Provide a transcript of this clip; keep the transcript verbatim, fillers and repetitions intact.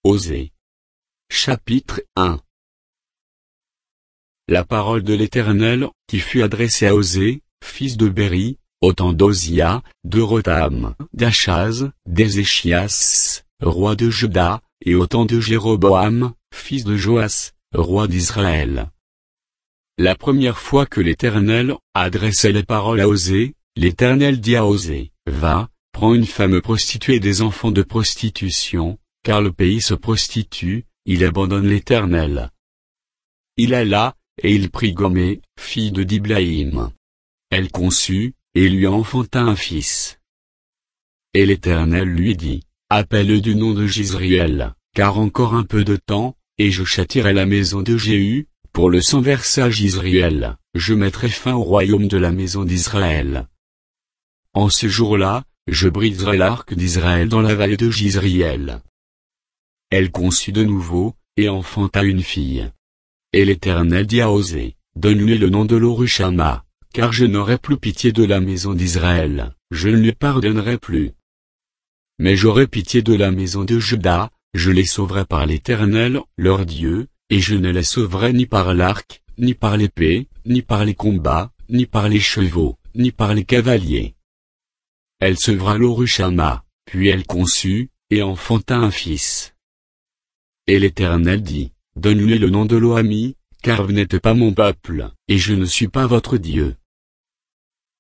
Osée. Chapitre un. La parole de l'Éternel, qui fut adressée à Osée, fils de Béri, au temps d'Osia, de Rotham, d'Achaz, d'Ézéchias, roi de Juda, et au temps de Jéroboam, fils de Joas, roi d'Israël. La première fois que l'Éternel adressait les paroles à Osée, l'Éternel dit à Osée, « Va, prends une femme prostituée des enfants de prostitution, car le pays se prostitue, il abandonne l'Éternel. » Il alla, et il prit Gomé, fille de Diblaïm. Elle conçut, et lui enfanta un fils. Et l'Éternel lui dit, « Appelle-le du nom de Jizriel, car encore un peu de temps, et je châtierai la maison de Jéhu, pour le sang versé à Jizriel, je mettrai fin au royaume de la maison d'Israël. En ce jour-là, je briserai l'arc d'Israël dans la vallée de Jizriel. » Elle conçut de nouveau, et enfanta une fille. Et l'Éternel dit à Osée, « Donne-lui le nom de Lorushama, car je n'aurai plus pitié de la maison d'Israël, je ne lui pardonnerai plus. Mais j'aurai pitié de la maison de Juda, je les sauverai par l'Éternel, leur Dieu, et je ne les sauverai ni par l'arc, ni par l'épée, ni par les combats, ni par les chevaux, ni par les cavaliers. » Elle sevra Lorushama, puis elle conçut, et enfanta un fils. Et l'Éternel dit, « Donne-lui le nom de Loami, car vous n'êtes pas mon peuple, et je ne suis pas votre Dieu.